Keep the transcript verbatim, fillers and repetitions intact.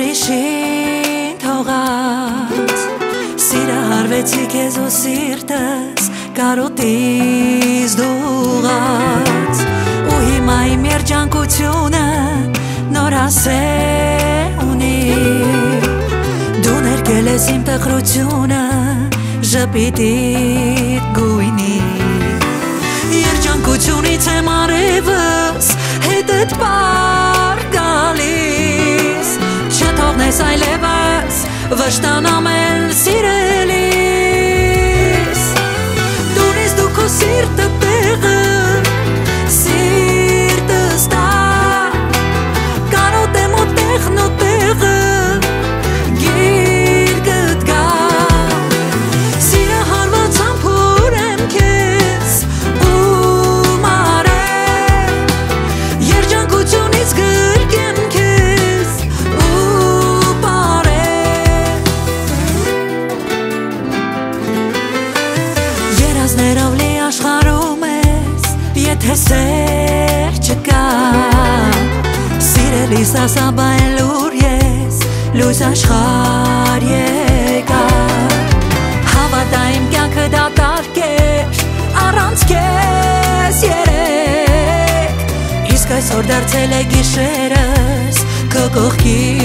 ուրիշին թողած Սիրը հարվեցի քեզ ու սիրտս կարոտից դուղած Ու հիմա իմ երջանկությունը նոր ասե ունի Դու ներկել ես իմ տխրությունը ժպիտիդ գույնի Երջանկությունից եմ արևս հետդ պար գալիս Չթողնես այլևս վշտանամ էլ սիրելիս Դունիս դու քո սիրտը տեղը սիրտս տա Կարոտեմ ու տեղն ու տեղը գիրկդ գա Սիրը հարված ամփուր եմ քեզ ու մարե Երջանկությունից գրկեմ քեզ ու բարե Երազներով լի աշխարհում ես եթե սեր չկա Սիրելիս ասա բա էլ ուր ես լույս աշխարհ եկա Հավատա իմ կյանքը դատարկ էր առանց քեզ երեք Իսկ այսօր դարձել է գիշերս քո կողքի